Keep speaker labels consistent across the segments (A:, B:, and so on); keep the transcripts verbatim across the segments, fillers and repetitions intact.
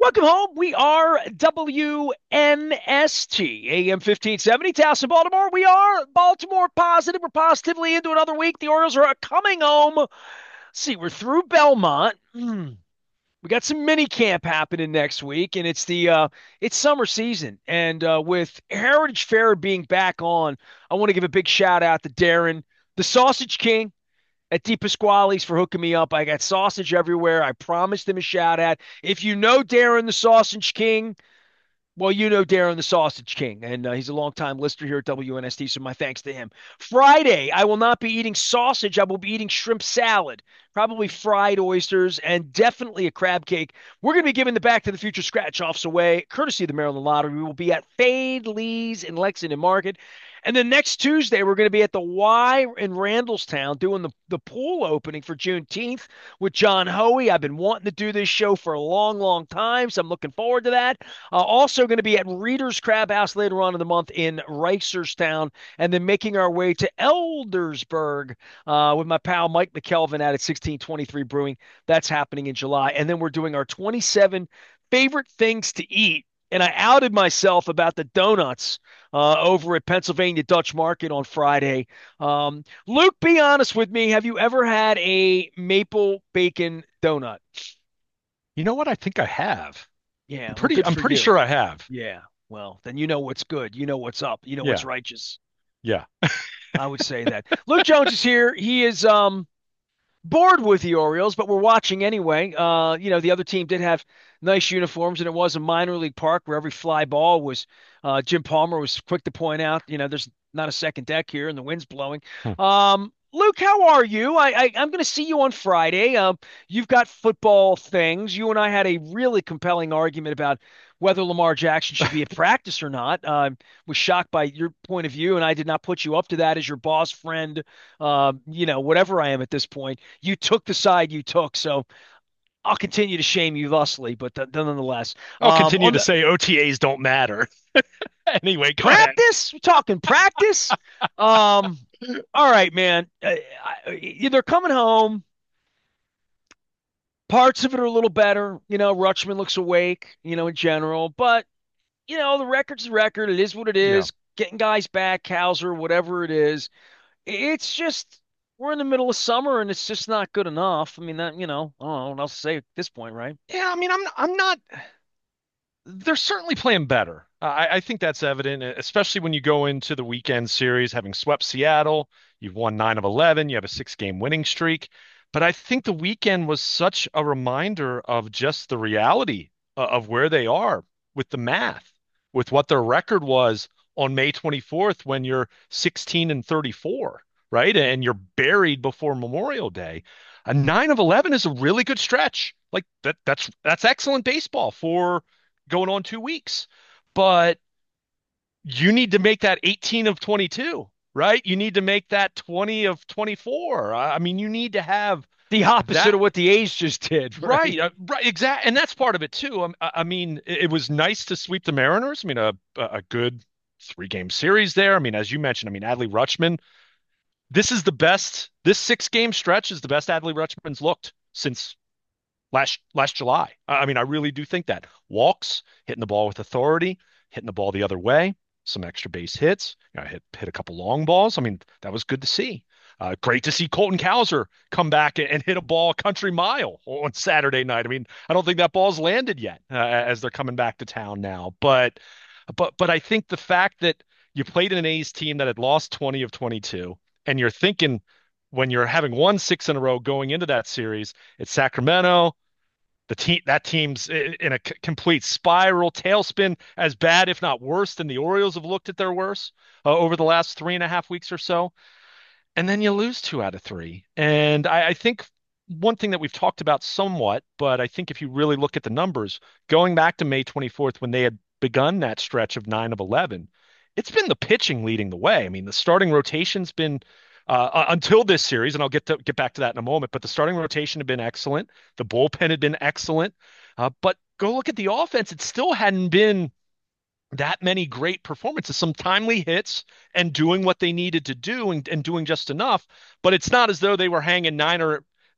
A: Welcome home. We are W N S T, A M fifteen seventy, Towson, Baltimore. We are Baltimore positive. We're positively into another week. The Orioles are coming home. Let's see, we're through Belmont. Hmm. We got some mini camp happening next week, and it's the uh, it's summer season. And uh, with Heritage Fair being back on, I want to give a big shout out to Darren, the Sausage King at Di Pasquale's for hooking me up. I got sausage everywhere. I promised him a shout out. If you know Darren the Sausage King, well, you know Darren the Sausage King, and uh, he's a longtime listener here at W N S T, so my thanks to him. Friday, I will not be eating sausage. I will be eating shrimp salad, probably fried oysters, and definitely a crab cake. We're going to be giving the Back to the Future scratch-offs away, courtesy of the Maryland Lottery. We will be at Fade Lee's in Lexington Market. And then next Tuesday, we're going to be at the Y in Randallstown doing the, the pool opening for Juneteenth with John Hoey. I've been wanting to do this show for a long, long time, so I'm looking forward to that. Uh, also going to be at Reader's Crab House later on in the month in Reisterstown, and then making our way to Eldersburg uh, with my pal Mike McKelvin out at sixteen twenty-three Brewing. That's happening in July. And then we're doing our twenty-seven favorite things to eat. And I outed myself about the donuts uh, over at Pennsylvania Dutch Market on Friday. Um, Luke, be honest with me. Have you ever had a maple bacon donut?
B: You know what? I think I have.
A: Yeah,
B: I'm
A: well,
B: pretty
A: good
B: I'm
A: for
B: pretty
A: you.
B: sure I have.
A: Yeah, well, then you know what's good. You know what's up. You know what's
B: Yeah.
A: righteous.
B: Yeah.
A: I would say that. Luke Jones is here. He is um bored with the Orioles, but we're watching anyway. Uh, you know, the other team did have nice uniforms, and it was a minor league park where every fly ball was. Uh, Jim Palmer was quick to point out, you know, there's not a second deck here, and the wind's blowing.
B: Hmm.
A: Um, Luke, how are you? I, I I'm going to see you on Friday. Um, you've got football things. You and I had a really compelling argument about whether Lamar Jackson should be at practice or not. Um, was shocked by your point of view, and I did not put you up to that as your boss friend. Um, you know, whatever I am at this point, you took the side you took. So I'll continue to shame you thusly, but th- nonetheless,
B: I'll
A: um,
B: continue
A: on
B: to
A: the
B: say O T As don't matter. Anyway, go ahead.
A: practice, we're talking practice. Um, all right, man. Uh, I, they're coming home. Parts of it are a little better. You know, Rutschman looks awake, you know, in general, but you know, the record's the record. It is what it
B: Yeah.
A: is. Getting guys back, Hauser, whatever it is. It's just we're in the middle of summer and it's just not good enough. I mean, that you know, I don't know what else to say at this point, right?
B: Yeah, I mean, I'm I'm not they're certainly playing better. I, I think that's evident, especially when you go into the weekend series, having swept Seattle. You've won nine of eleven. You have a six game winning streak. But I think the weekend was such a reminder of just the reality uh, of where they are with the math, with what their record was on May twenty-fourth when you're sixteen and thirty-four, right? And you're buried before Memorial Day. A nine of eleven is a really good stretch. Like that, that's that's excellent baseball for going on two weeks. But you need to make that eighteen of twenty-two, right? You need to make that twenty of twenty-four. I mean, you need to have
A: The opposite
B: that
A: of what the A's just did, right?
B: right, uh, right, exactly, and that's part of it too. Um, I, I mean, it, it was nice to sweep the Mariners. I mean, a a good three game series there. I mean, as you mentioned, I mean, Adley Rutschman. This is the best. This six game stretch is the best Adley Rutschman's looked since last last July. I mean, I really do think that walks, hitting the ball with authority, hitting the ball the other way, some extra base hits. You know, hit hit a couple long balls. I mean, that was good to see. Uh, great to see Colton Cowser come back and, and hit a ball a country mile on Saturday night. I mean, I don't think that ball's landed yet uh, as they're coming back to town now. But but but I think the fact that you played in an A's team that had lost twenty of twenty-two, and you're thinking when you're having won six in a row going into that series, it's Sacramento, the team that team's in a c- complete spiral tailspin, as bad if not worse than the Orioles have looked at their worst uh, over the last three and a half weeks or so. And then you lose two out of three. And I, I think one thing that we've talked about somewhat, but I think if you really look at the numbers, going back to May twenty-fourth when they had begun that stretch of nine of eleven, it's been the pitching leading the way. I mean, the starting rotation's been uh, uh, until this series, and I'll get to get back to that in a moment, but the starting rotation had been excellent. The bullpen had been excellent. Uh, but go look at the offense. It still hadn't been that many great performances, some timely hits and doing what they needed to do and, and doing just enough. But it's not as though they were hanging nine or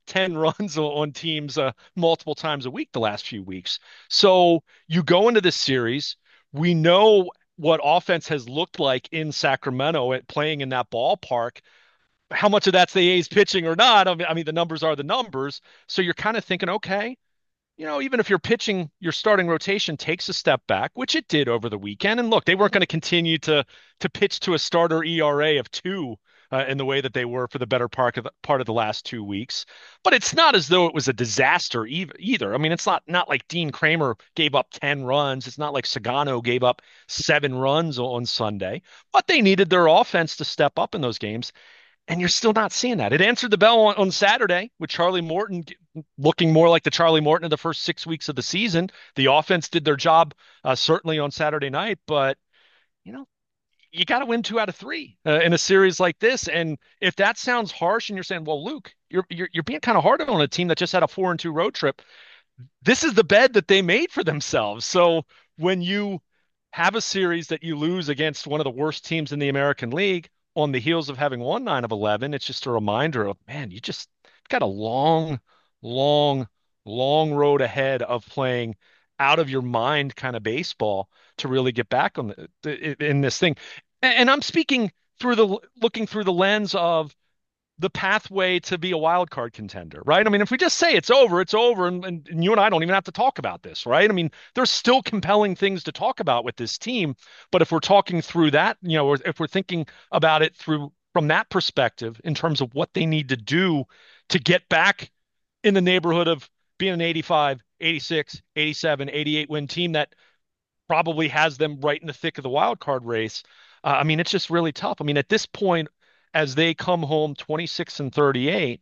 B: ten runs on teams uh, multiple times a week the last few weeks. So you go into this series, we know what offense has looked like in Sacramento at playing in that ballpark. How much of that's the A's pitching or not? I mean, I mean, the numbers are the numbers. So you're kind of thinking, okay, you know, even if your pitching, your starting rotation takes a step back, which it did over the weekend. And look, they weren't going to continue to to pitch to a starter E R A of two uh, in the way that they were for the better part of the, part of the last two weeks. But it's not as though it was a disaster either. either. I mean, it's not not like Dean Kramer gave up ten runs. It's not like Sagano gave up seven runs on Sunday. But they needed their offense to step up in those games. And you're still not seeing that. It answered the bell on, on Saturday with Charlie Morton looking more like the Charlie Morton of the first six weeks of the season. The offense did their job uh, certainly on Saturday night, but you know, you got to win two out of three uh, in a series like this. And if that sounds harsh, and you're saying, "Well, Luke, you're you're, you're being kind of hard on a team that just had a four and two road trip," this is the bed that they made for themselves. So when you have a series that you lose against one of the worst teams in the American League on the heels of having won nine of eleven, it's just a reminder of, man, you just got a long, long, long road ahead of playing out of your mind kind of baseball to really get back on the, the in this thing. And, and I'm speaking through the looking through the lens of the pathway to be a wild card contender, right? I mean, if we just say it's over, it's over, and, and, and you and I don't even have to talk about this, right? I mean, there's still compelling things to talk about with this team, but if we're talking through that, you know, or if we're thinking about it through from that perspective in terms of what they need to do to get back in the neighborhood of being an eighty-five, eighty-six, eighty-seven, eighty-eight win team that probably has them right in the thick of the wild card race. Uh, I mean, it's just really tough. I mean, at this point, as they come home twenty-six and thirty-eight,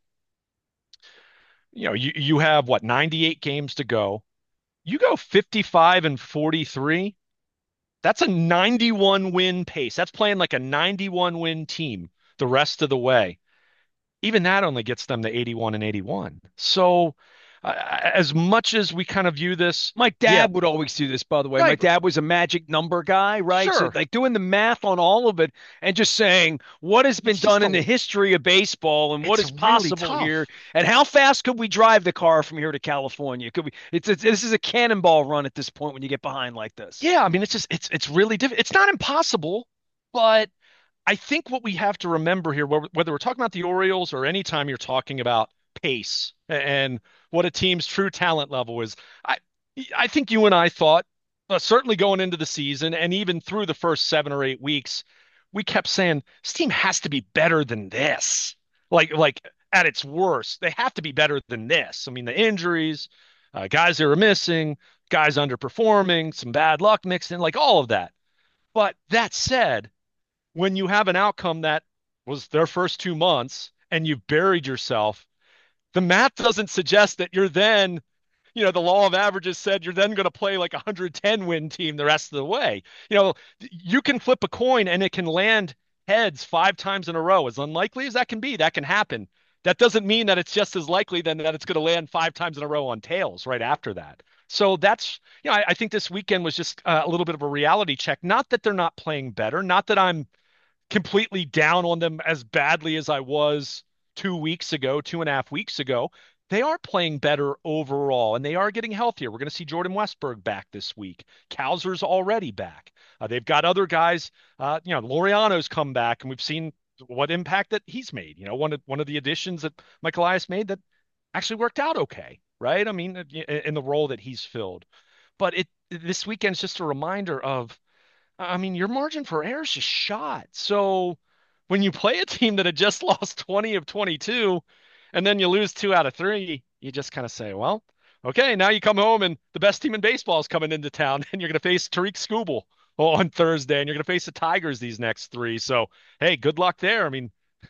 B: you know, you, you have what, ninety-eight games to go. You go fifty-five and forty-three. That's a ninety-one win pace. That's playing like a ninety-one win team the rest of the way. Even that only gets them to eighty-one and eighty-one. So, uh, as much as we kind of view this,
A: My
B: yeah,
A: dad would always do this, by the way. My
B: right,
A: dad was a magic number guy, right? So,
B: sure.
A: like doing the math on all of it and just saying what has been
B: It's just
A: done in the
B: a,
A: history of baseball and what
B: it's
A: is
B: really
A: possible here,
B: tough.
A: and how fast could we drive the car from here to California? Could we? It's, it's this is a cannonball run at this point when you get behind like this.
B: Yeah, I mean, it's just it's it's really difficult. It's not impossible, but I think what we have to remember here, whether we're talking about the Orioles or anytime you're talking about pace and what a team's true talent level is, I I think you and I thought, uh, certainly going into the season and even through the first seven or eight weeks, we kept saying this team has to be better than this. Like like at its worst, they have to be better than this. I mean, the injuries, uh, guys that are missing, guys underperforming, some bad luck mixed in, like all of that. But that said, when you have an outcome that was their first two months and you've buried yourself, the math doesn't suggest that you're then, you know, the law of averages said you're then going to play like a one hundred ten win team the rest of the way. You know, you can flip a coin and it can land heads five times in a row. As unlikely as that can be, that can happen. That doesn't mean that it's just as likely then that it's going to land five times in a row on tails right after that. So that's, you know, I, I think this weekend was just uh, a little bit of a reality check. Not that they're not playing better, not that I'm completely down on them as badly as I was two weeks ago, two and a half weeks ago. They are playing better overall, and they are getting healthier. We're going to see Jordan Westberg back this week. Cowser's already back. Uh, they've got other guys. Uh, you know, Laureano's come back, and we've seen what impact that he's made. You know, one of one of the additions that Michael Elias made that actually worked out okay, right? I mean, in the role that he's filled. But it this weekend's just a reminder of I mean, your margin for error is just shot. So when you play a team that had just lost twenty of twenty-two and then you lose two out of three, you just kind of say, well, okay, now you come home and the best team in baseball is coming into town and you're going to face Tariq Skubal on Thursday and you're going to face the Tigers these next three. So, hey, good luck there. I mean,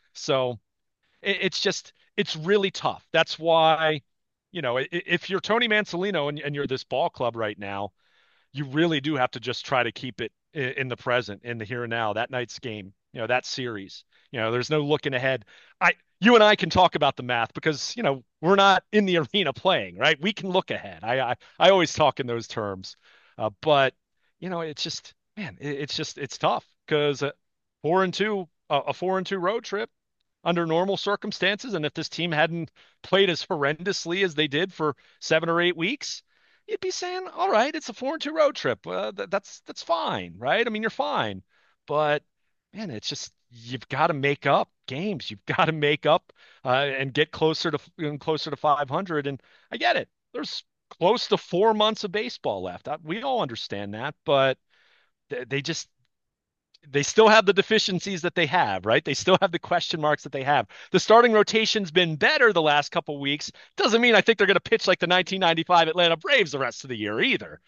B: so it, it's just, it's really tough. That's why, you know, if you're Tony Mansolino and, and you're this ball club right now, you really do have to just try to keep it in the present, in the here and now, that night's game, you know, that series. You know, there's no looking ahead. I, you and I can talk about the math because, you know, we're not in the arena playing, right? We can look ahead. I, I, I always talk in those terms. Uh, but, you know, it's just, man, it, it's just, it's tough because uh, four and two, uh, a four and two road trip. under normal circumstances. And if this team hadn't played as horrendously as they did for seven or eight weeks, you'd be saying, all right, it's a four and two road trip. Uh, th- that's that's fine, right? I mean, you're fine. But man, it's just you've got to make up games. You've got to make up uh, and get closer to and closer to five hundred. And I get it. There's close to four months of baseball left. I, we all understand that, but they, they just they still have the deficiencies that they have, right? They still have the question marks that they have. The starting rotation's been better the last couple weeks. Doesn't mean I think they're going to pitch like the nineteen ninety-five Atlanta Braves the rest of the year either.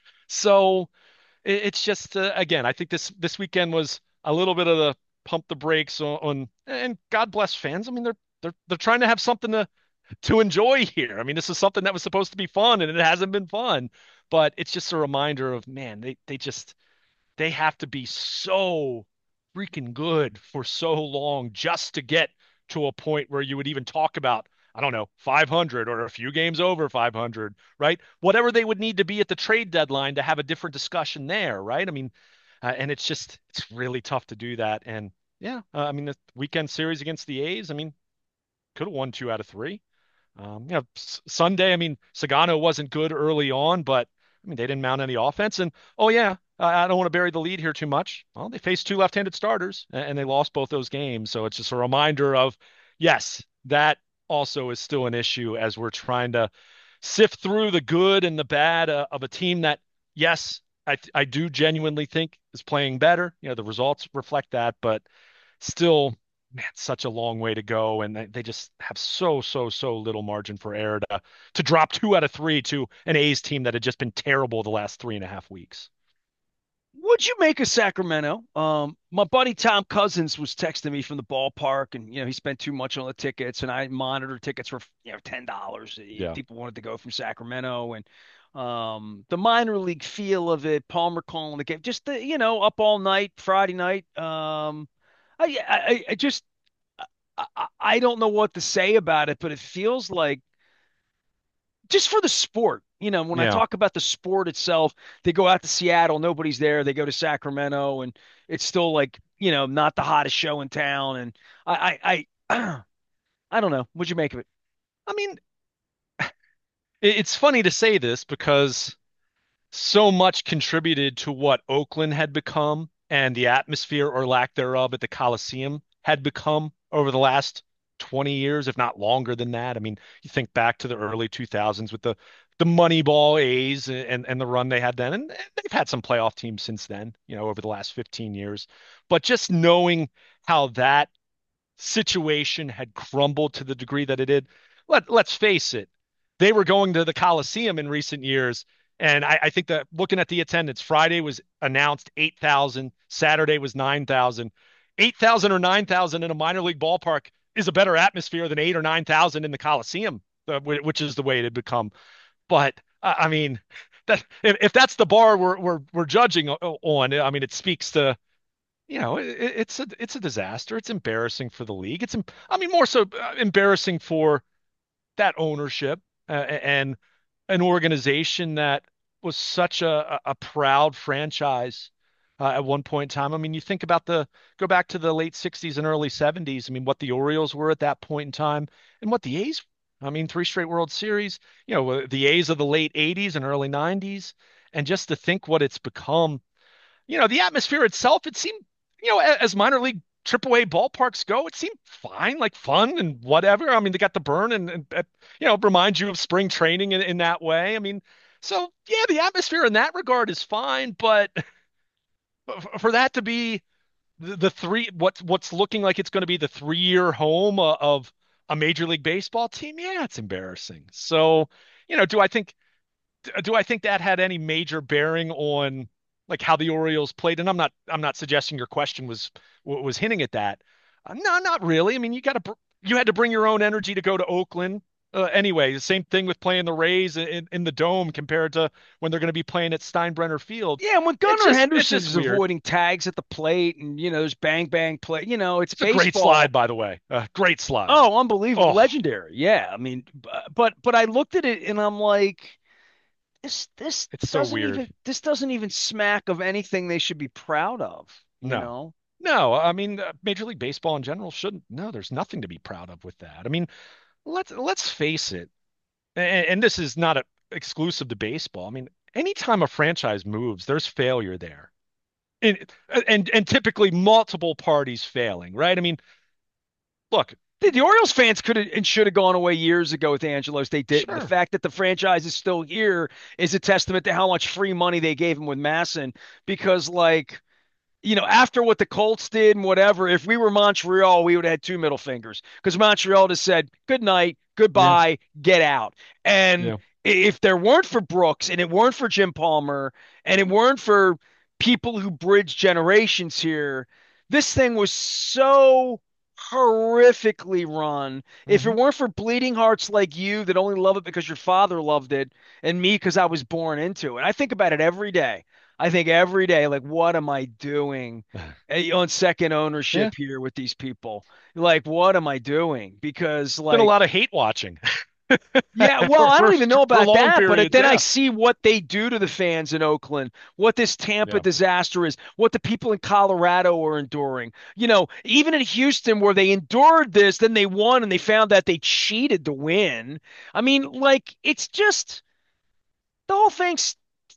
B: So it, it's just uh, again, I think this this weekend was a little bit of the pump the brakes on, on and God bless fans. I mean, they're they're they're trying to have something to to enjoy here. I mean, this is something that was supposed to be fun and it hasn't been fun, but it's just a reminder of man, they they just they have to be so freaking good for so long just to get to a point where you would even talk about, I don't know, five hundred or a few games over five hundred, right? Whatever they would need to be at the trade deadline to have a different discussion there, right? I mean, uh, and it's just, it's really tough to do that. And yeah, uh, I mean, the weekend series against the A's, I mean, could have won two out of three. Um, you know, S- Sunday, I mean, Sagano wasn't good early on, but I mean, they didn't mount any offense. And oh yeah, I I don't want to bury the lead here too much. Well, they faced two left-handed starters a- and they lost both those games. So it's just a reminder of, yes, that also is still an issue as we're trying to sift through the good and the bad uh, of a team that, yes, I I do genuinely think is playing better. You know, the results reflect that, but still, man, such a long way to go, and they, they just have so so so little margin for error to to drop two out of three to an A's team that had just been terrible the last three and a half weeks.
A: What'd you make of Sacramento? Um, my buddy Tom Cousins was texting me from the ballpark, and you know he spent too much on the tickets, and I monitored tickets for you know ten dollars.
B: Yeah,
A: People wanted to go from Sacramento, and um, the minor league feel of it. Palmer calling the game, just the you know up all night Friday night. Um, I I, I just I, I don't know what to say about it, but it feels like just for the sport. You know, when I
B: yeah.
A: talk about the sport itself, they go out to Seattle, nobody's there. They go to Sacramento, and it's still like, you know, not the hottest show in town. And I, I, I, I don't know. What'd you make of it?
B: I mean, it- it's funny to say this because so much contributed to what Oakland had become and the atmosphere or lack thereof at the Coliseum had become over the last twenty years, if not longer than that. I mean, you think back to the early two thousands with the the Moneyball A's and and the run they had then, and, and they've had some playoff teams since then, you know, over the last fifteen years. But just knowing how that situation had crumbled to the degree that it did, let let's face it, they were going to the Coliseum in recent years. And I, I think that looking at the attendance, Friday was announced eight thousand, Saturday was nine thousand. eight thousand or nine thousand in a minor league ballpark is a better atmosphere than eight or nine thousand in the Coliseum, uh, which is the way it had become. But uh, I mean, that if, if that's the bar we're, we're, we're judging on, I mean, it speaks to you know, it, it's a it's a disaster. It's embarrassing for the league. It's I mean more so uh, embarrassing for that ownership uh, and an organization that was such a a proud franchise uh, at one point in time. I mean, you think about the go back to the late sixties and early seventies. I mean, what the Orioles were at that point in time and what the A's. I mean, three straight World Series. You know, uh, the A's of the late eighties and early nineties, and just to think what it's become you know, the atmosphere itself, it seemed, you know, as minor league triple A ballparks go, it seemed fine, like fun and whatever. I mean, they got the burn and, and uh, you know, reminds you of spring training in, in that way. I mean, so yeah, the atmosphere in that regard is fine, but for that to be the, the three, what's what's looking like it's going to be the three-year home uh, of a Major League Baseball team, yeah, it's embarrassing. So, you know, do I think do I think that had any major bearing on like how the Orioles played? And I'm not I'm not suggesting your question was was hinting at that. Uh, no, not really. I mean, you got to you had to bring your own energy to go to Oakland. Uh, anyway, the same thing with playing the Rays in, in the dome compared to when they're going to be playing at Steinbrenner Field.
A: Yeah, and when
B: It's
A: Gunnar
B: just it's
A: Henderson
B: just
A: is
B: weird.
A: avoiding tags at the plate, and you know, there's bang bang play. You know, it's
B: It's a great
A: baseball.
B: slide, by the way. Uh, great slide.
A: Oh, unbelievable,
B: Oh,
A: legendary. Yeah, I mean, b- but but I looked at it and I'm like, this this
B: it's so
A: doesn't
B: weird.
A: even this doesn't even smack of anything they should be proud of. You
B: No.
A: know?
B: No, I mean, uh, Major League Baseball in general shouldn't. No, there's nothing to be proud of with that. I mean, let's let's face it, and, and this is not a, exclusive to baseball. I mean, anytime a franchise moves, there's failure there, and and and typically multiple parties failing, right? I mean, look,
A: The, the Orioles fans could have and should have gone away years ago with Angelos. They didn't. The
B: sure,
A: fact that the franchise is still here is a testament to how much free money they gave him with Masson. Because, like, you know, after what the Colts did and whatever, if we were Montreal, we would have had two middle fingers because Montreal just said, good night,
B: yeah,
A: goodbye, get out. And
B: yeah,
A: if there weren't for Brooks and it weren't for Jim Palmer and it weren't for people who bridge generations here, this thing was so horrifically run. If it
B: hmm
A: weren't for bleeding hearts like you that only love it because your father loved it and me because I was born into it. I think about it every day. I think every day, like, what am I doing eh, on second
B: yeah.
A: ownership here with these people? Like, what am I doing? Because,
B: Been a
A: like,
B: lot of hate watching
A: yeah, well,
B: for
A: I
B: for
A: don't even know
B: for
A: about
B: long
A: that, but
B: periods.
A: then I
B: Yeah,
A: see what they do to the fans in Oakland, what this Tampa
B: yeah,
A: disaster is, what the people in Colorado are enduring. You know, even in Houston, where they endured this, then they won and they found that they cheated to win. I mean, like, it's just the whole thing's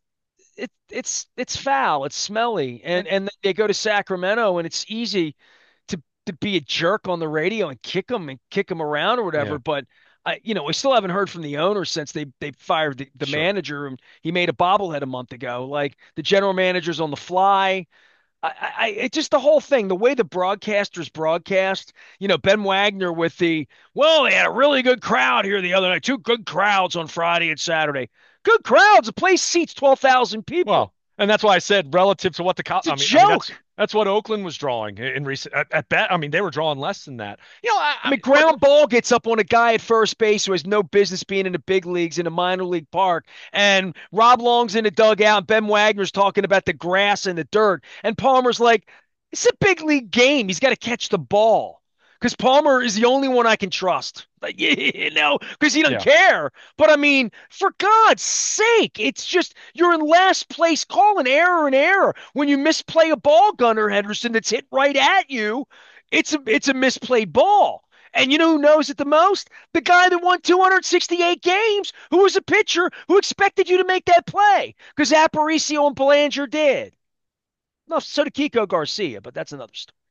A: it it's it's foul, it's smelly, and
B: and
A: and they go to Sacramento, and it's easy to to be a jerk on the radio and kick them and kick them around or
B: yeah,
A: whatever. But I, you know, we still haven't heard from the owner since they they fired the, the
B: sure.
A: manager, and he made a bobblehead a month ago. Like the general manager's on the fly. I, I, it just the whole thing, the way the broadcasters broadcast, you know, Ben Wagner with the, well, they had a really good crowd here the other night, two good crowds on Friday and Saturday. Good crowds. The place seats twelve thousand people.
B: Well, and that's why I said relative to what the co-
A: It's a
B: I mean, I mean that's
A: joke.
B: that's what Oakland was drawing in, in recent. At, at bet, I mean they were drawing less than that. You know, I,
A: I
B: I
A: mean,
B: mean, look,
A: ground ball gets up on a guy at first base who has no business being in the big leagues in a minor league park. And Rob Long's in the dugout. And Ben Wagner's talking about the grass and the dirt. And Palmer's like, it's a big league game. He's got to catch the ball. Because Palmer is the only one I can trust. Like, you know, because he doesn't
B: yeah,
A: care. But I mean, for God's sake, it's just you're in last place. Call an error an error. When you misplay a ball, Gunnar Henderson, that's hit right at you, it's a it's a misplayed ball. And you know who knows it the most? The guy that won two hundred sixty-eight games, who was a pitcher who expected you to make that play because Aparicio and Belanger did. No, so did Kiko Garcia, but that's another story.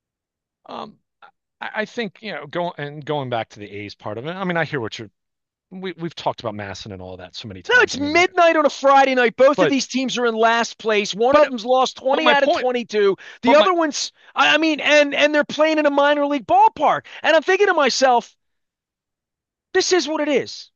B: um, I, I think you know going and going back to the A's part of it. I mean, I hear what you're. We we've talked about Masson and all of that so many
A: No,
B: times.
A: it's
B: I mean,
A: midnight on a Friday night. Both of
B: but
A: these teams are in last place. One of
B: but
A: them's lost
B: but
A: twenty
B: my
A: out of
B: point.
A: twenty-two. The
B: But my
A: other one's, I mean, and and they're playing in a minor league ballpark. And I'm thinking to myself, this is what it is.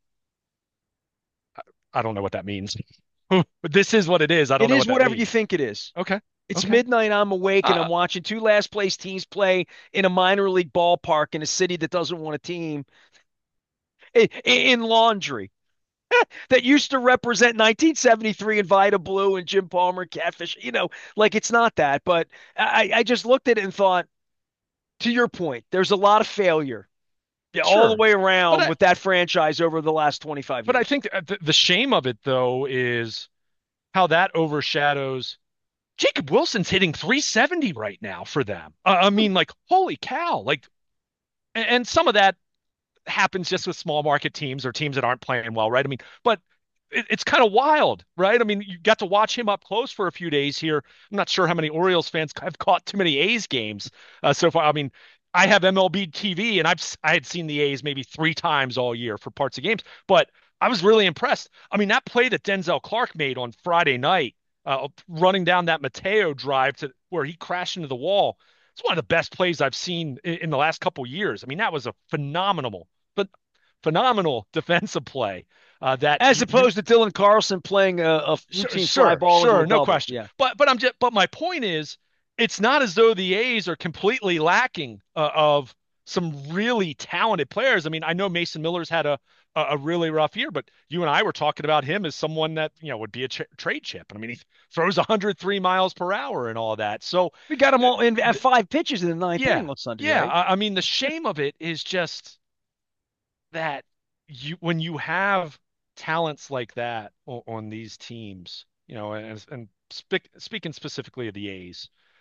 B: I don't know what that means. But this is what it is. I don't
A: It
B: know
A: is
B: what that
A: whatever you
B: means.
A: think it is.
B: Okay,
A: It's
B: okay.
A: midnight. I'm awake and I'm
B: Uh,
A: watching two last place teams play in a minor league ballpark in a city that doesn't want a team in, in laundry that used to represent nineteen seventy-three and Vida Blue and Jim Palmer Catfish. You know, like it's not that. But I, I just looked at it and thought, to your point, there's a lot of failure, yeah, all the
B: sure.
A: way
B: But
A: around
B: I
A: with that franchise over the last twenty-five
B: but I
A: years.
B: think the, the shame of it though is how that overshadows Jacob Wilson's hitting three seventy right now for them. Uh, I mean, like, holy cow. Like, and, and some of that happens just with small market teams or teams that aren't playing well, right? I mean, but it, it's kind of wild, right? I mean, you got to watch him up close for a few days here. I'm not sure how many Orioles fans have caught too many A's games uh, so far. I mean, I have M L B T V and I've I had seen the A's maybe three times all year for parts of games, but I was really impressed. I mean, that play that Denzel Clark made on Friday night, uh, running down that Mateo drive to where he crashed into the wall. It's one of the best plays I've seen in, in the last couple years. I mean, that was a phenomenal, but phenomenal defensive play. Uh, that
A: As
B: you, you
A: opposed to Dylan Carlson playing a, a
B: sure,
A: routine fly
B: sure,
A: ball into a
B: sure, no
A: double.
B: question.
A: Yeah.
B: But but I'm just but my point is, it's not as though the A's are completely lacking uh, of some really talented players. I mean, I know Mason Miller's had a a a really rough year, but you and I were talking about him as someone that you know would be a tra trade chip. I mean, he throws one hundred three miles per hour and all that. So,
A: We got them
B: uh,
A: all in at
B: th
A: five pitches in the ninth
B: yeah,
A: inning on Sunday,
B: yeah.
A: right?
B: I, I mean, the shame of it is just that you when you have talents like that on, on these teams, you know, and and spe speaking specifically of the A's,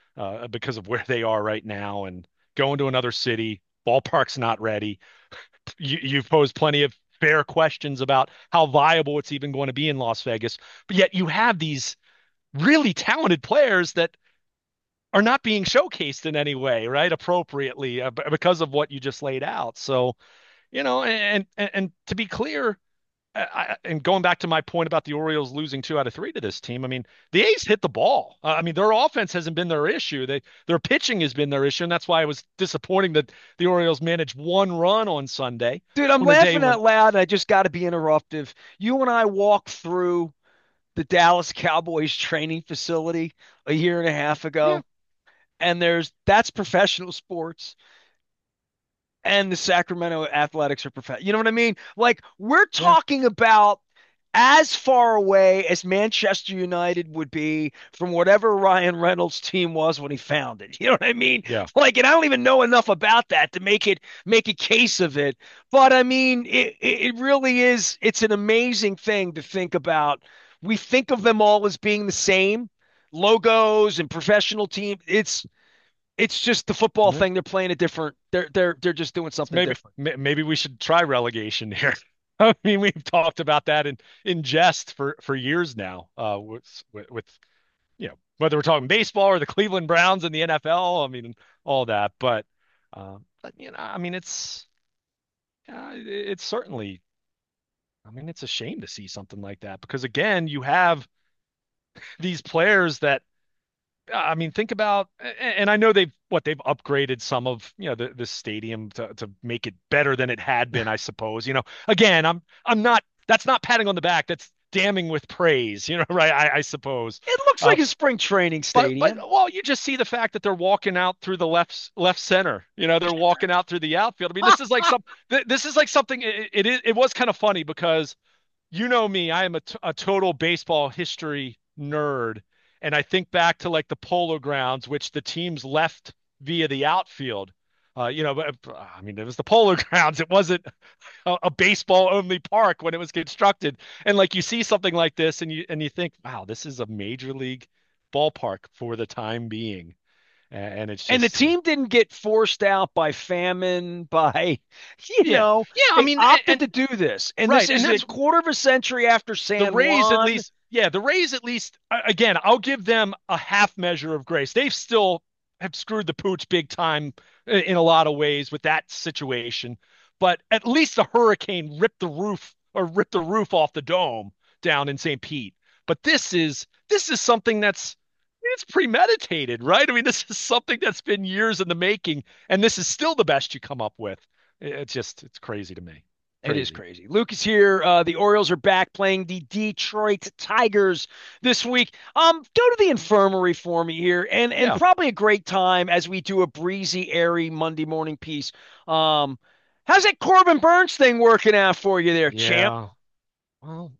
B: uh, because of where they are right now and going to another city. Ballpark's not ready. You, you've posed plenty of fair questions about how viable it's even going to be in Las Vegas, but yet you have these really talented players that are not being showcased in any way, right? Appropriately, uh, because of what you just laid out. So, you know, and and, and to be clear, I, and going back to my point about the Orioles losing two out of three to this team, I mean, the A's hit the ball. Uh, I mean, their offense hasn't been their issue. They their pitching has been their issue, and that's why it was disappointing that the Orioles managed one run on Sunday
A: Dude, I'm
B: on a day
A: laughing
B: when,
A: out loud, and I just got to be interruptive. You and I walked through the Dallas Cowboys training facility a year and a half
B: yeah,
A: ago, and there's that's professional sports, and the Sacramento Athletics are professional. You know what I mean? Like we're
B: yeah,
A: talking about as far away as Manchester United would be from whatever Ryan Reynolds' team was when he found it. You know what I mean?
B: yeah,
A: Like, and I don't even know enough about that to make it make a case of it. But I mean, it it really is. It's an amazing thing to think about. We think of them all as being the same logos and professional team. It's it's just the football
B: yeah.
A: thing. They're playing a different. They're they're they're just doing
B: So
A: something
B: maybe
A: different.
B: maybe we should try relegation here. I mean, we've talked about that in in jest for for years now. Uh, with with you know, whether we're talking baseball or the Cleveland Browns in the N F L, I mean, all that. But, uh, but you know, I mean, it's uh, it's certainly, I mean, it's a shame to see something like that because again, you have these players that, I mean, think about, and I know they've what they've upgraded some of you know the the stadium to to make it better than it had been, I suppose. You know, again, I'm I'm not that's not patting on the back. That's damning with praise. You know, right? I, I suppose.
A: It looks
B: Uh,
A: like a spring training
B: But but
A: stadium.
B: well, you just see the fact that they're walking out through the left left center. You know, they're walking out through the outfield. I mean, this is like some th- this is like something. It it, is- it was kind of funny because you know me, I am a, t- a total baseball history nerd, and I think back to like the Polo Grounds, which the teams left via the outfield. Uh, you know, but, uh, I mean, it was the Polo Grounds. It wasn't a, a baseball only park when it was constructed. And like you see something like this, and you and you think, wow, this is a major league ballpark for the time being, and, and it's
A: And the
B: just,
A: team didn't get forced out by famine, by, you
B: yeah,
A: know,
B: yeah. I
A: they
B: mean, and,
A: opted
B: and
A: to do this. And this
B: right, and
A: is a
B: that's
A: quarter of a century after
B: the
A: San
B: Rays at
A: Juan.
B: least, yeah, the Rays at least, again, I'll give them a half measure of grace. They've still have screwed the pooch big time in a lot of ways with that situation, but at least the hurricane ripped the roof or ripped the roof off the dome down in Saint Pete. But this is this is something that's it's premeditated, right? I mean, this is something that's been years in the making, and this is still the best you come up with. It's just it's crazy to me.
A: It is
B: Crazy.
A: crazy. Luke is here. Uh, the Orioles are back playing the Detroit Tigers this week. Um, go to the infirmary for me here, and and
B: Yeah.
A: probably a great time as we do a breezy, airy Monday morning piece. Um, how's that Corbin Burns thing working out for you there, champ?
B: Yeah. Well,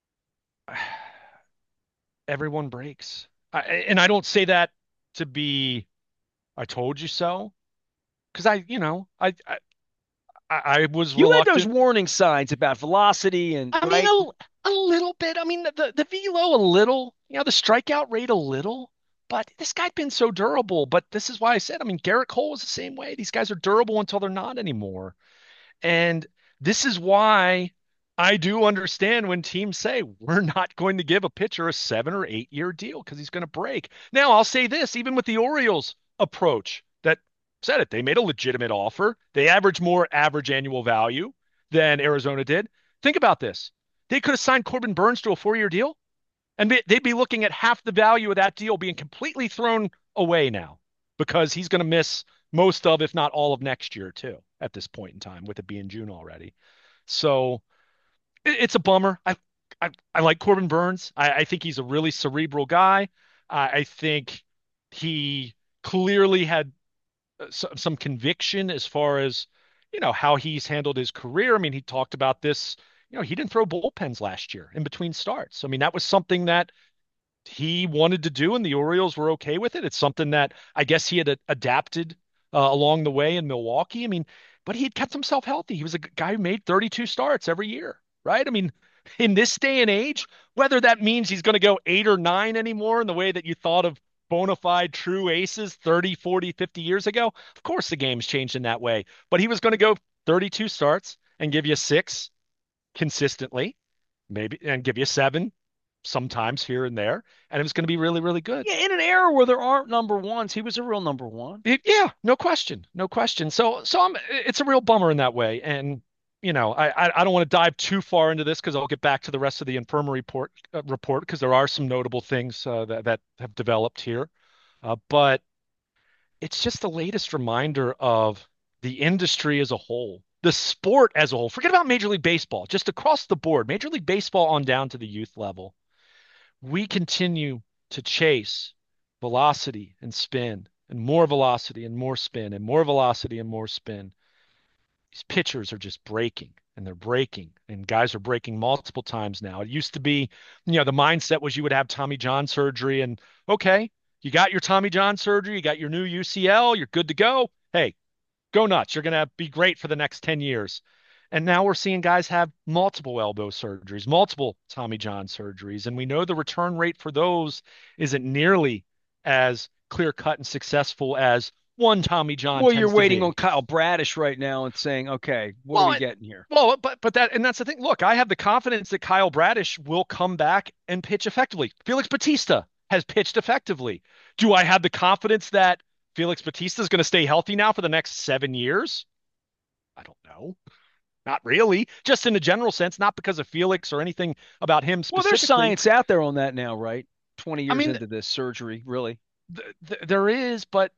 B: everyone breaks. I, and I don't say that to be I told you so because I, you know, I, I I was
A: You had those
B: reluctant.
A: warning signs about velocity and
B: I mean
A: right.
B: a, a little bit. I mean the the velo a little, you know, the strikeout rate a little. But this guy's been so durable. But this is why I said, I mean, Garrett Cole was the same way. These guys are durable until they're not anymore. And this is why I do understand when teams say we're not going to give a pitcher a seven or eight year deal because he's going to break. Now, I'll say this, even with the Orioles approach that said it, they made a legitimate offer. They averaged more average annual value than Arizona did. Think about this. They could have signed Corbin Burns to a four year deal, and they'd be looking at half the value of that deal being completely thrown away now because he's going to miss most of, if not all of next year, too, at this point in time, with it being June already. So it's a bummer. I I, I like Corbin Burns. I, I think he's a really cerebral guy. I, I think he clearly had uh, some, some conviction as far as you know how he's handled his career. I mean, he talked about this. You know, he didn't throw bullpens last year in between starts. I mean, that was something that he wanted to do, and the Orioles were okay with it. It's something that I guess he had a- adapted uh, along the way in Milwaukee. I mean, but he had kept himself healthy. He was a guy who made thirty-two starts every year, right? I mean, in this day and age, whether that means he's going to go eight or nine anymore in the way that you thought of bona fide true aces thirty, forty, fifty years ago. Of course, the game's changed in that way. But he was going to go thirty-two starts and give you six consistently, maybe, and give you seven sometimes here and there. And it was going to be really, really good.
A: Yeah, in an era where there aren't number ones, he was a real number one.
B: It- yeah, no question, no question. So, so I'm, it's a real bummer in that way. And, you know, I, I, I don't want to dive too far into this because I'll get back to the rest of the infirmary report, uh, report because there are some notable things uh, that, that have developed here. Uh, but it's just the latest reminder of the industry as a whole, the sport as a whole. Forget about Major League Baseball, just across the board, Major League Baseball on down to the youth level. We continue to chase velocity and spin and more velocity and more spin and more velocity and more spin. These pitchers are just breaking and they're breaking and guys are breaking multiple times now. It used to be, you know, the mindset was you would have Tommy John surgery and okay, you got your Tommy John surgery, you got your new U C L, you're good to go. Hey, go nuts. You're going to be great for the next ten years. And now we're seeing guys have multiple elbow surgeries, multiple Tommy John surgeries. And we know the return rate for those isn't nearly as clear cut and successful as one Tommy John
A: Well, you're
B: tends to
A: waiting on
B: be.
A: Kyle Bradish right now and saying, okay, what are we
B: Well,
A: getting here?
B: well, but but that and that's the thing. Look, I have the confidence that Kyle Bradish will come back and pitch effectively. Felix Batista has pitched effectively. Do I have the confidence that Felix Batista is going to stay healthy now for the next seven years? I don't know. Not really. Just in a general sense, not because of Felix or anything about him
A: Well, there's
B: specifically.
A: science out there on that now, right? twenty
B: I
A: years
B: mean,
A: into this surgery, really.
B: th th there is, but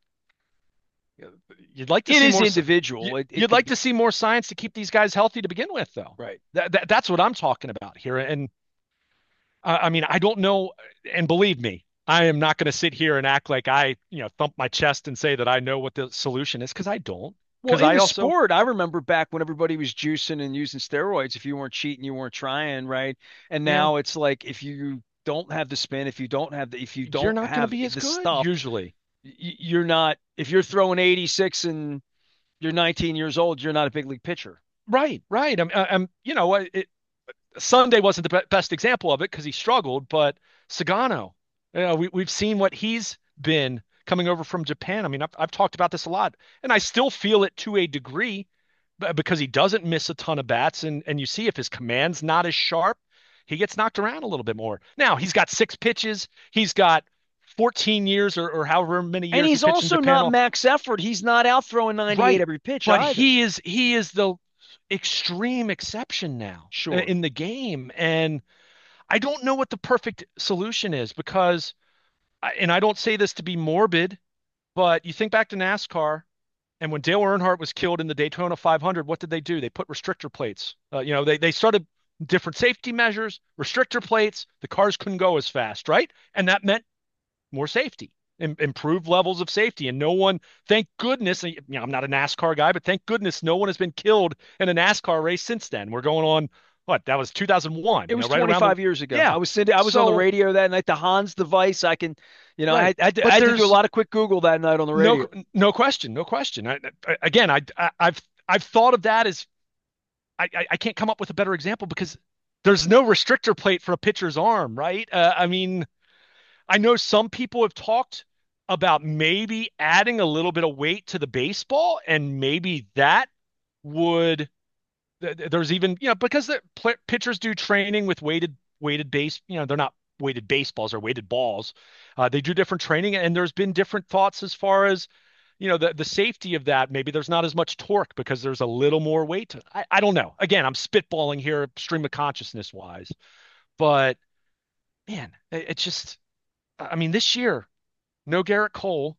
B: you'd like to
A: It
B: see
A: is
B: more. s-
A: individual.
B: you-
A: It, it
B: You'd
A: could
B: like
A: be,
B: to see more science to keep these guys healthy to begin with, though.
A: right.
B: That, that that's what I'm talking about here. And uh, I mean, I don't know. And believe me, I am not going to sit here and act like I, you know, thump my chest and say that I know what the solution is because I don't.
A: Well,
B: Because
A: in
B: I
A: the
B: also,
A: sport, I remember back when everybody was juicing and using steroids. If you weren't cheating, you weren't trying, right? And
B: yeah,
A: now it's like if you don't have the spin, if you don't have the, if you
B: you're
A: don't
B: not going to
A: have
B: be as
A: the
B: good
A: stuff,
B: usually.
A: y- you're not. If you're throwing eighty-six and you're nineteen years old, you're not a big league pitcher.
B: Right, right. I'm, I'm, you know, it, Sunday wasn't the be- best example of it because he struggled, but Sagano, you know, we, we've seen what he's been coming over from Japan. I mean, I've, I've talked about this a lot, and I still feel it to a degree b- because he doesn't miss a ton of bats, and and you see if his command's not as sharp, he gets knocked around a little bit more. Now he's got six pitches, he's got fourteen years or, or however many
A: And
B: years he
A: he's
B: pitched in
A: also
B: Japan.
A: not
B: All
A: max effort. He's not out throwing ninety-eight
B: right,
A: every pitch
B: but
A: either.
B: he is he is the extreme exception now uh,
A: Sure.
B: in the game, and I don't know what the perfect solution is because, and I don't say this to be morbid, but you think back to NASCAR and when Dale Earnhardt was killed in the Daytona five hundred, what did they do? They put restrictor plates. Uh, you know, they, they started different safety measures, restrictor plates. The cars couldn't go as fast, right? And that meant more safety, im- improved levels of safety. And no one, thank goodness, you know, I'm not a NASCAR guy, but thank goodness no one has been killed in a NASCAR race since then. We're going on, what, that was two thousand one,
A: It
B: you know,
A: was
B: right around the,
A: twenty-five years ago.
B: yeah.
A: I was sitting, I was on the
B: So,
A: radio that night, the Hans device. I can, you know, I,
B: right.
A: had- I, had to- I
B: But
A: had to do a
B: there's
A: lot of quick Google that night on the
B: no,
A: radio.
B: no question, no question. I, I, again, I, I, I've, I've thought of that as I, I, I can't come up with a better example because there's no restrictor plate for a pitcher's arm, right? Uh, I mean, I know some people have talked about maybe adding a little bit of weight to the baseball, and maybe that would. There's even, you know, because the pl- pitchers do training with weighted weighted base. You know, they're not weighted baseballs or weighted balls. Uh, they do different training, and there's been different thoughts as far as you know the the safety of that. Maybe there's not as much torque because there's a little more weight. To, I I don't know. Again, I'm spitballing here, stream of consciousness wise, but man, it, it's just. I mean, this year, no Garrett Cole,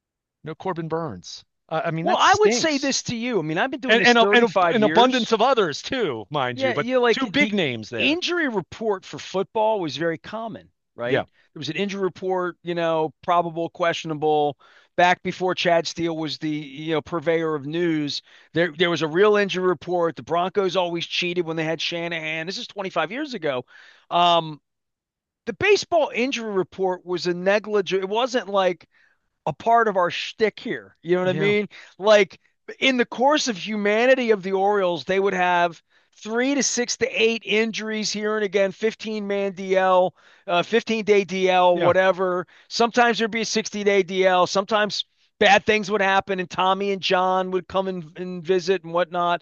B: no Corbin Burns. Uh, I mean,
A: Well,
B: that
A: I would say
B: stinks.
A: this to you. I mean, I've been doing
B: And
A: this
B: and a, and a,
A: thirty-five
B: an abundance
A: years.
B: of others too, mind you,
A: Yeah,
B: but
A: you like
B: two big
A: the
B: names there.
A: injury report for football was very common,
B: Yeah,
A: right? There was an injury report, you know, probable, questionable. Back before Chad Steele was the, you know, purveyor of news, there there was a real injury report. The Broncos always cheated when they had Shanahan. This is twenty-five years ago. Um, the baseball injury report was a negligible. It wasn't like a part of our shtick here. You know what I
B: yeah,
A: mean? Like in the course of humanity of the Orioles, they would have three to six to eight injuries here and again, fifteen man D L, uh, fifteen day D L,
B: Yeah.
A: whatever. Sometimes there'd be a sixty day D L. Sometimes bad things would happen and Tommy and John would come and, and visit and whatnot.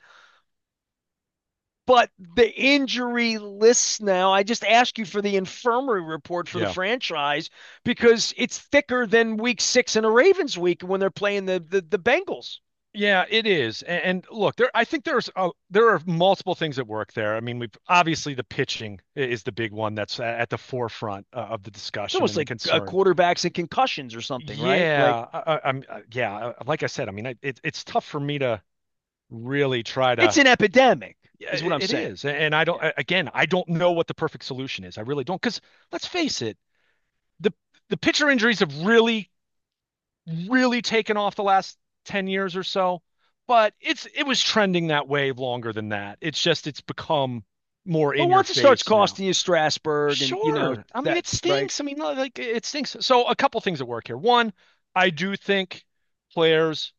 A: But the injury list now, I just ask you for the infirmary report for the
B: Yeah.
A: franchise because it's thicker than week six in a Ravens week when they're playing the, the, the Bengals.
B: Yeah, it is. And, and look, there I think there's uh, there are multiple things at work there. I mean, we've obviously the pitching is the big one that's at the forefront uh, of the
A: It's
B: discussion
A: almost
B: and the
A: like uh,
B: concern.
A: quarterbacks and concussions or something, right? Like
B: Yeah, I, I- I'm uh, yeah, uh, like I said, I mean, I, it, it's tough for me to really try
A: it's
B: to.
A: an epidemic,
B: Yeah,
A: is what
B: it,
A: I'm
B: it
A: saying.
B: is, and I don't.
A: Yeah.
B: Again, I don't know what the perfect solution is. I really don't, because let's face it, the the pitcher injuries have really really taken off the last ten years or so, but it's it was trending that way longer than that. It's just it's become more
A: But
B: in your
A: once it starts
B: face now.
A: costing you Strasburg and, you know,
B: Sure. I mean,
A: that,
B: it
A: right?
B: stinks. I mean, like it stinks. So a couple things at work here. One, I do think players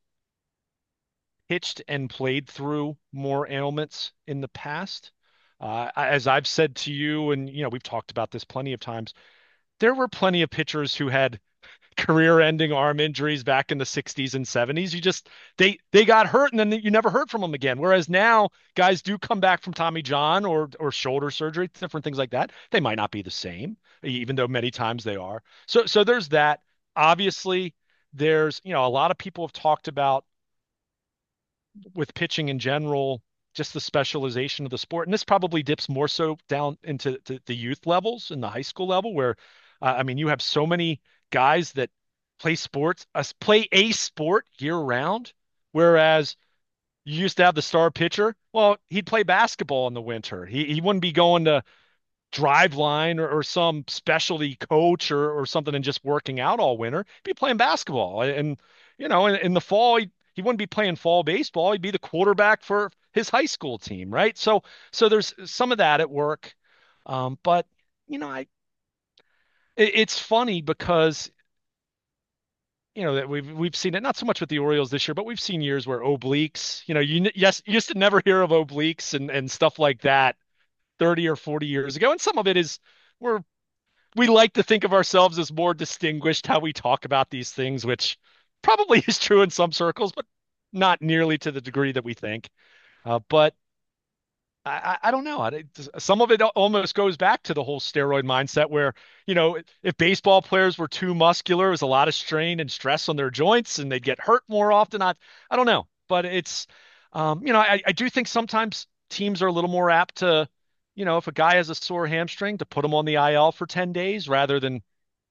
B: pitched and played through more ailments in the past. Uh, as I've said to you, and you know, we've talked about this plenty of times, there were plenty of pitchers who had career-ending arm injuries back in the sixties and seventies. You just they they got hurt and then you never heard from them again. Whereas now guys do come back from Tommy John or or shoulder surgery, different things like that. They might not be the same, even though many times they are. So so there's that. Obviously, there's, you know, a lot of people have talked about with pitching in general, just the specialization of the sport. And this probably dips more so down into the, the youth levels and the high school level, where, uh, I mean, you have so many guys that play sports, uh, play a sport year round, whereas you used to have the star pitcher. Well, he'd play basketball in the winter. He, he wouldn't be going to drive line or, or some specialty coach or, or something and just working out all winter. He'd be playing basketball. And, you know, in, in the fall, he, he wouldn't be playing fall baseball. He'd be the quarterback for his high school team, right? So, so there's some of that at work. Um, but, you know, I, it, it's funny because, you know, that we've we've seen it not so much with the Orioles this year, but we've seen years where obliques, you know, you yes, you used to never hear of obliques and and stuff like that thirty or forty years ago. And some of it is we're we like to think of ourselves as more distinguished how we talk about these things, which probably is true in some circles, but not nearly to the degree that we think. Uh, but I, I don't know. I, some of it almost goes back to the whole steroid mindset where, you know, if baseball players were too muscular, it was a lot of strain and stress on their joints and they'd get hurt more often. I, I don't know. But it's, um, you know, I, I do think sometimes teams are a little more apt to, you know, if a guy has a sore hamstring, to put him on the I L for ten days rather than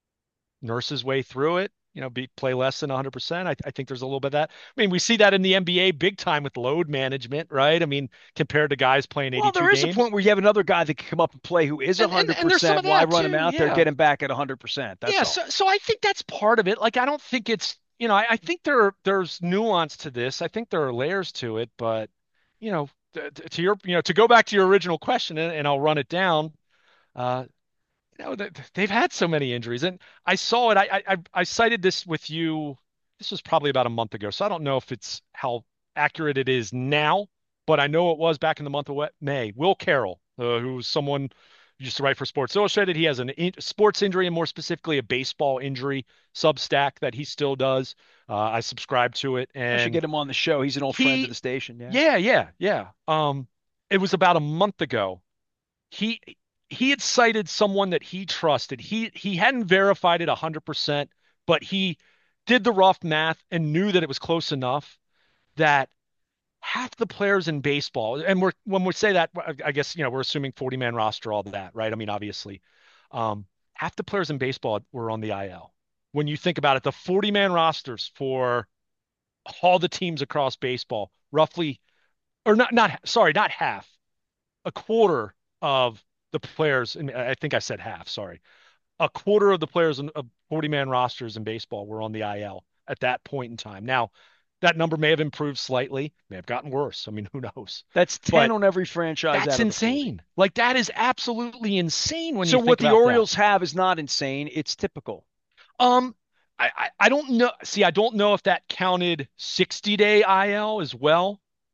B: nurse his way through it, you know, be play less than one hundred percent. I, I think there's a little bit of that. I mean, we see that in the N B A big time with load management, right? I mean, compared to guys playing
A: Well,
B: eighty-two
A: there is a point
B: games.
A: where you have another guy that can come up and play who is
B: And and and there's some of
A: one hundred percent. Why
B: that
A: run him
B: too.
A: out there,
B: Yeah.
A: get him back at one hundred percent? That's
B: Yeah,
A: all.
B: so so I think that's part of it. Like I don't think it's, you know, I, I think there there's nuance to this. I think there are layers to it, but you know, to, to your, you know, to go back to your original question, and, and I'll run it down. Uh, you know, that they've had so many injuries, and I saw it. I, I I cited this with you. This was probably about a month ago, so I don't know if it's how accurate it is now, but I know it was back in the month of May. Will Carroll, uh, who's someone who used to write for Sports Illustrated, he has an in sports injury and more specifically a baseball injury Substack that he still does. Uh, I subscribe to it,
A: I should
B: and
A: get him on the show. He's an old friend of
B: he,
A: the station. Yeah.
B: yeah, yeah, yeah. Um, it was about a month ago he he had cited someone that he trusted. He he hadn't verified it one hundred percent, but he did the rough math and knew that it was close enough that half the players in baseball, and we're when we say that, I guess, you know, we're assuming forty man roster, all that, right? I mean, obviously, um, half the players in baseball were on the I L. When you think about it, the forty man rosters for all the teams across baseball, roughly, or not, not, sorry, not half, a quarter of the players, and I think I said half, sorry, a quarter of the players in of forty man rosters in baseball were on the I L at that point in time. Now, that number may have improved slightly, may have gotten worse. I mean, who knows?
A: That's ten
B: But
A: on every franchise
B: that's
A: out of the forty.
B: insane. Like that is absolutely insane when you
A: So
B: think
A: what the
B: about that.
A: Orioles have is not insane. It's typical.
B: Um, I, I, I don't know. See, I don't know if that counted sixty day I L as well.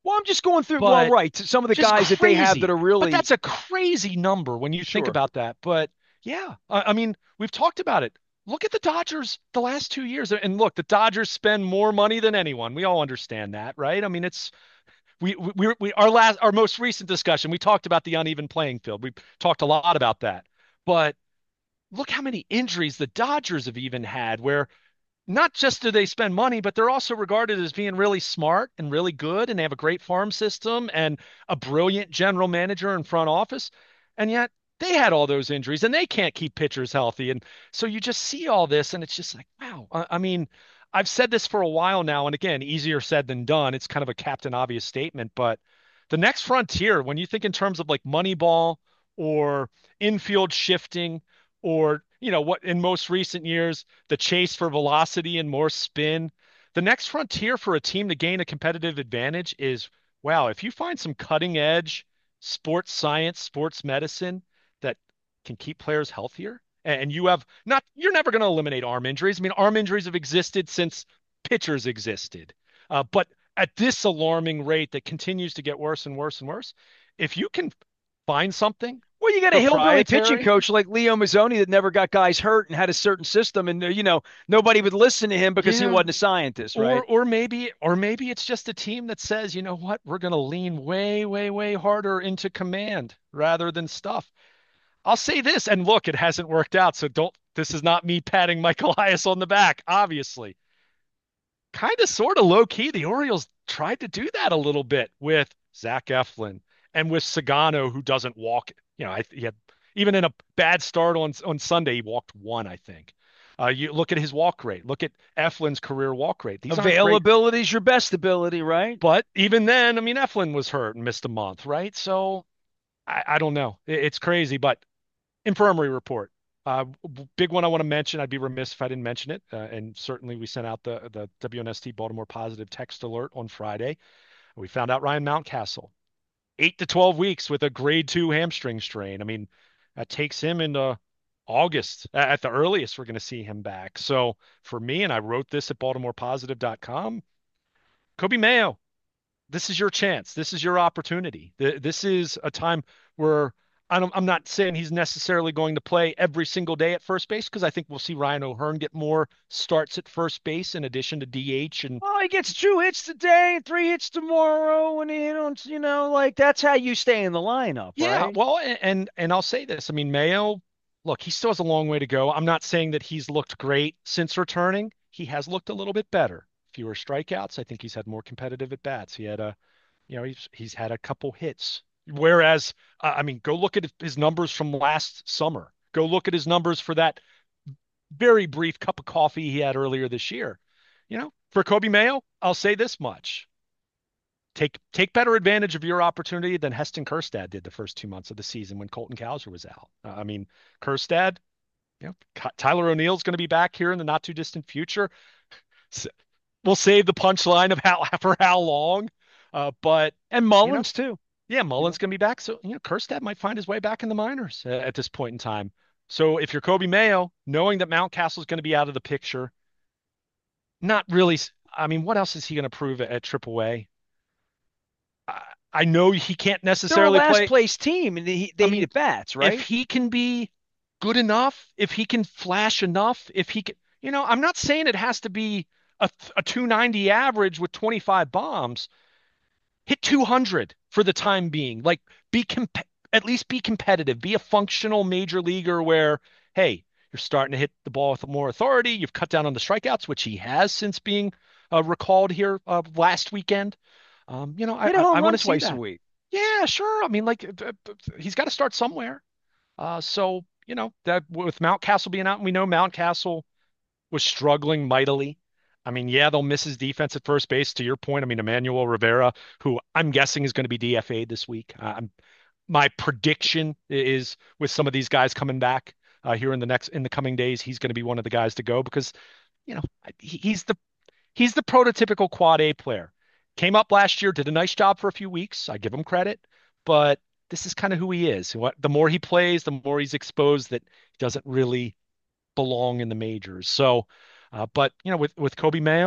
A: Well, I'm just going through. Well,
B: but
A: right. Some of the
B: just
A: guys that they have that
B: crazy.
A: are
B: But
A: really
B: that's a crazy number when you think
A: sure.
B: about that. But yeah, I, I mean, we've talked about it. Look at the Dodgers the last two years. And look, the Dodgers spend more money than anyone. We all understand that, right? I mean, it's we we we our last our most recent discussion, we talked about the uneven playing field. We talked a lot about that. But look how many injuries the Dodgers have even had where not just do they spend money, but they're also regarded as being really smart and really good, and they have a great farm system and a brilliant general manager and front office. And yet they had all those injuries and they can't keep pitchers healthy. And so you just see all this, and it's just like, wow. I, I mean, I've said this for a while now, and again, easier said than done. It's kind of a Captain Obvious statement, but the next frontier, when you think in terms of like Moneyball or infield shifting, or you know what in most recent years the chase for velocity and more spin. The next frontier for a team to gain a competitive advantage is, wow, if you find some cutting edge sports science, sports medicine that can keep players healthier, and you have not, you're never going to eliminate arm injuries. I mean, arm injuries have existed since pitchers existed. Uh, but at this alarming rate that continues to get worse and worse and worse, if you can find something
A: Well, you got a hillbilly pitching
B: proprietary.
A: coach like Leo Mazzoni that never got guys hurt and had a certain system, and uh, you know nobody would listen to him because he
B: Yeah,
A: wasn't a scientist,
B: Or
A: right?
B: or maybe or maybe it's just a team that says, you know what, we're going to lean way, way, way harder into command rather than stuff. I'll say this, and look, it hasn't worked out, so don't, this is not me patting Michael Elias on the back, obviously. Kind of sort of low key, the Orioles tried to do that a little bit with Zach Eflin and with Sagano, who doesn't walk. You know, I, he had, even in a bad start on on Sunday, he walked one, I think. Uh, you look at his walk rate. Look at Eflin's career walk rate. These aren't great.
A: Availability is your best ability, right?
B: But even then, I mean, Eflin was hurt and missed a month, right? So I, I don't know. It, it's crazy. But infirmary report, uh, big one I want to mention. I'd be remiss if I didn't mention it. Uh, and certainly, we sent out the the W N S T Baltimore positive text alert on Friday. We found out Ryan Mountcastle, eight to twelve weeks with a grade two hamstring strain. I mean, that takes him into August at the earliest. We're going to see him back. So for me, and I wrote this at baltimore positive dot com, Kobe Mayo, this is your chance. This is your opportunity. This is a time where I don't, I'm not saying he's necessarily going to play every single day at first base, because I think we'll see Ryan O'Hearn get more starts at first base in addition to D H. And
A: Well, he gets two hits today and three hits tomorrow, and you don't, you know, like that's how you stay in the lineup,
B: yeah,
A: right?
B: well, and and I'll say this. I mean, Mayo, look, he still has a long way to go. I'm not saying that he's looked great since returning. He has looked a little bit better. Fewer strikeouts. I think he's had more competitive at bats. He had a You know, he's he's had a couple hits. Whereas, uh, I mean, go look at his numbers from last summer. Go look at his numbers for that very brief cup of coffee he had earlier this year. You know, for Kobe Mayo, I'll say this much. Take take better advantage of your opportunity than Heston Kjerstad did the first two months of the season when Colton Cowser was out. Uh, I mean, Kjerstad, you know, Tyler O'Neill's going to be back here in the not too distant future. We'll save the punchline of how for how long, uh, but
A: And
B: you know,
A: Mullins too.
B: yeah,
A: You know,
B: Mullen's going to be back. So, you know, Kjerstad might find his way back in the minors uh, at this point in time. So if you're Kobe Mayo, knowing that Mountcastle is going to be out of the picture, not really. I mean, what else is he going to prove at, at Triple A? I, I know he can't
A: they're a
B: necessarily
A: last
B: play.
A: place team, and they
B: I
A: they need
B: mean,
A: at bats,
B: if
A: right?
B: he can be good enough, if he can flash enough, if he can, you know, I'm not saying it has to be a, a two ninety average with twenty-five bombs. Hit two hundred for the time being. Like, be comp- at least be competitive. Be a functional major leaguer where, hey, you're starting to hit the ball with more authority. You've cut down on the strikeouts, which he has since being uh, recalled here uh, last weekend. Um, you know, I
A: Hit a
B: I, I
A: home
B: want
A: run
B: to see
A: twice a
B: that.
A: week.
B: Yeah, sure. I mean, like, uh, uh, he's got to start somewhere. Uh, so you know that with Mountcastle being out, and we know Mountcastle was struggling mightily. I mean, yeah, they'll miss his defense at first base. To your point, I mean, Emmanuel Rivera, who I'm guessing is going to be D F A'd this week. Uh, I'm, my prediction is with some of these guys coming back uh, here in the next in the coming days, he's going to be one of the guys to go because you know he, he's the he's the prototypical quad A player. Came up last year, did a nice job for a few weeks. I give him credit, but this is kind of who he is. What the more he plays, the more he's exposed that he doesn't really belong in the majors. So, uh, but you know, with with Kobe Mayo,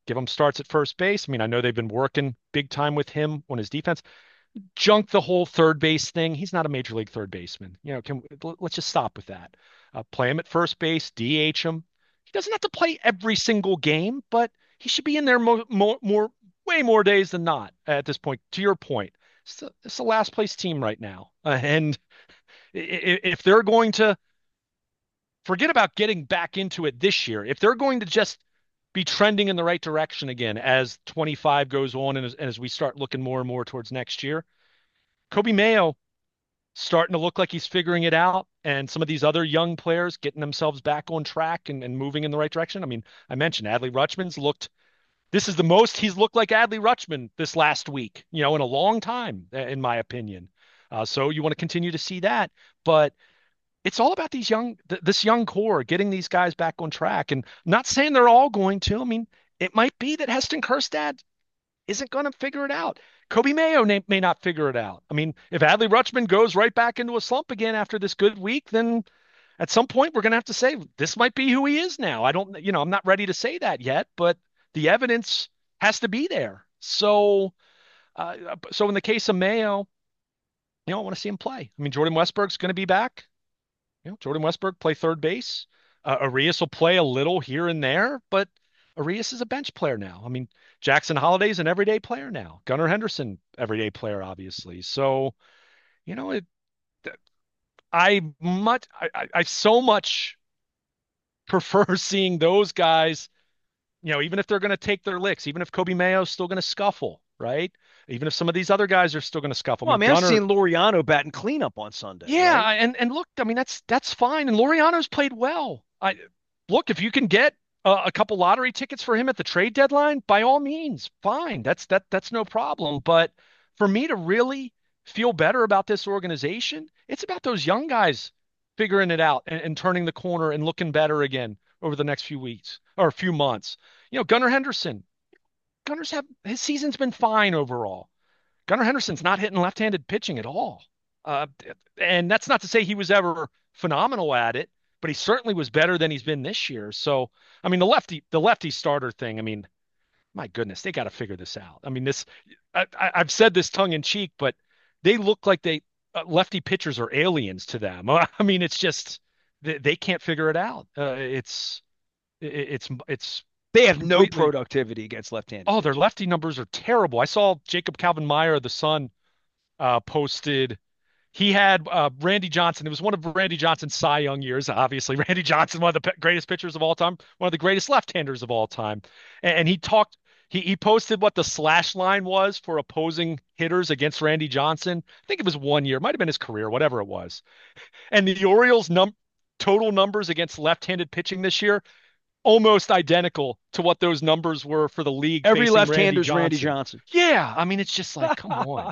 B: give him starts at first base. I mean, I know they've been working big time with him on his defense. Junk the whole third base thing. He's not a major league third baseman. You know, can let's just stop with that. Uh, play him at first base, D H him. He doesn't have to play every single game, but he should be in there more, more, more way more days than not at this point. To your point, it's the, it's the last place team right now, uh, and if they're going to forget about getting back into it this year, if they're going to just be trending in the right direction again as twenty-five goes on and as, and as we start looking more and more towards next year, Kobe Mayo starting to look like he's figuring it out, and some of these other young players getting themselves back on track and, and moving in the right direction. I mean, I mentioned Adley Rutschman's looked. This is the most he's looked like Adley Rutschman this last week, you know, in a long time, in my opinion. Uh, so you want to continue to see that, but it's all about these young, th- this young core, getting these guys back on track. And I'm not saying they're all going to. I mean, it might be that Heston Kjerstad isn't going to figure it out. Kobe Mayo may, may not figure it out. I mean, if Adley Rutschman goes right back into a slump again after this good week, then at some point we're going to have to say this might be who he is now. I don't, you know, I'm not ready to say that yet, but the evidence has to be there. So, uh, so in the case of Mayo, you know, I want to see him play. I mean, Jordan Westburg's going to be back. You know, Jordan Westburg play third base. Uh, Arias will play a little here and there, but Arias is a bench player now. I mean, Jackson Holliday's an everyday player now. Gunnar Henderson, everyday player, obviously. So, you know, it, I much, I, I, I so much prefer seeing those guys, you know, even if they're going to take their licks, even if Kobe Mayo's still going to scuffle, right? Even if some of these other guys are still going to scuffle. I
A: Well, I
B: mean,
A: mean, I've
B: Gunnar,
A: seen Laureano batting cleanup on Sunday,
B: yeah,
A: right?
B: and and look, I mean that's that's fine. And Laureano's played well. I look if you can get a, a couple lottery tickets for him at the trade deadline, by all means, fine. That's that that's no problem. But for me to really feel better about this organization, it's about those young guys figuring it out and, and turning the corner and looking better again over the next few weeks or a few months. You know, Gunnar Henderson, Gunner's have his season's been fine overall. Gunnar Henderson's not hitting left-handed pitching at all. Uh, and that's not to say he was ever phenomenal at it, but he certainly was better than he's been this year. So, I mean, the lefty, the lefty starter thing, I mean, my goodness, they got to figure this out. I mean, this, I, I, I've said this tongue in cheek, but they look like they, uh, lefty pitchers are aliens to them. I mean, it's just, they, they can't figure it out. Uh, it's, it, it's, it's
A: They have no
B: completely,
A: productivity against left-handed
B: oh, their
A: pitching.
B: lefty numbers are terrible. I saw Jacob Calvin Meyer, the Sun, uh, posted. He had uh, Randy Johnson. It was one of Randy Johnson's Cy Young years. Obviously, Randy Johnson, one of the greatest pitchers of all time, one of the greatest left-handers of all time. And, and he talked. He he posted what the slash line was for opposing hitters against Randy Johnson. I think it was one year, it might have been his career, whatever it was. And the Orioles' num total numbers against left-handed pitching this year almost identical to what those numbers were for the league
A: Every
B: facing Randy
A: left-hander's Randy
B: Johnson.
A: Johnson.
B: Yeah, I mean, it's just like, come on.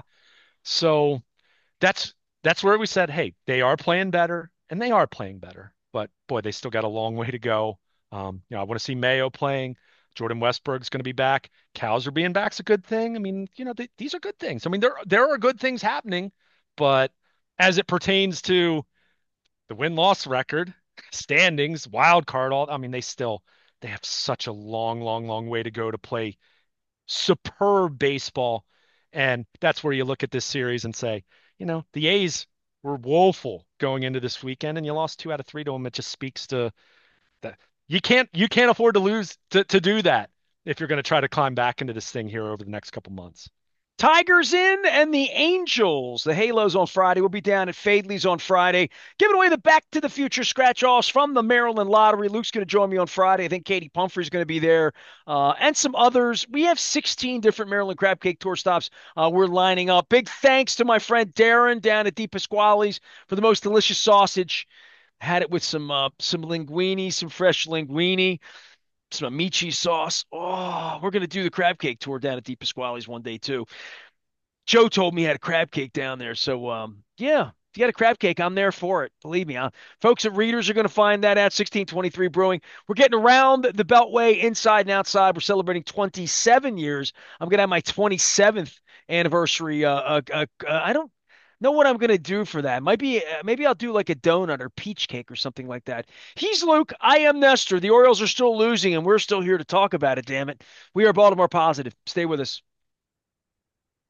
B: So that's that's where we said, hey, they are playing better, and they are playing better. But boy, they still got a long way to go. Um, you know, I want to see Mayo playing. Jordan Westburg's going to be back. Cows are being back's a good thing. I mean, you know, th these are good things. I mean, there there are good things happening, but as it pertains to the win-loss record, standings, wild card, all I mean, they still they have such a long, long, long way to go to play superb baseball. And that's where you look at this series and say, you know, the A's were woeful going into this weekend, and you lost two out of three to them. It just speaks to that you can't you can't afford to lose to to do that if you're going to try to climb back into this thing here over the next couple months.
A: Tigers in and the Angels. The Halos on Friday. We'll be down at Fadley's on Friday. Giving away the Back to the Future scratch-offs from the Maryland Lottery. Luke's going to join me on Friday. I think Katie Pumphrey's going to be there uh, and some others. We have sixteen different Maryland Crab Cake Tour stops uh, we're lining up. Big thanks to my friend Darren down at Di Pasquale's for the most delicious sausage. Had it with some uh, some linguine, some fresh linguine, some amici sauce. Oh, we're going to do the crab cake tour down at Di Pasquale's one day, too. Joe told me he had a crab cake down there. So, um, yeah, if you got a crab cake, I'm there for it. Believe me. Uh, folks at Readers are going to find that at sixteen twenty-three Brewing. We're getting around the Beltway inside and outside. We're celebrating twenty-seven years. I'm going to have my twenty-seventh anniversary. Uh, uh, uh, uh, I don't Know what I'm gonna do for that. Might be uh, maybe I'll do like a donut or peach cake or something like that. He's Luke. I am Nestor. The Orioles are still losing, and we're still here to talk about it. Damn it. We are Baltimore Positive. Stay with us.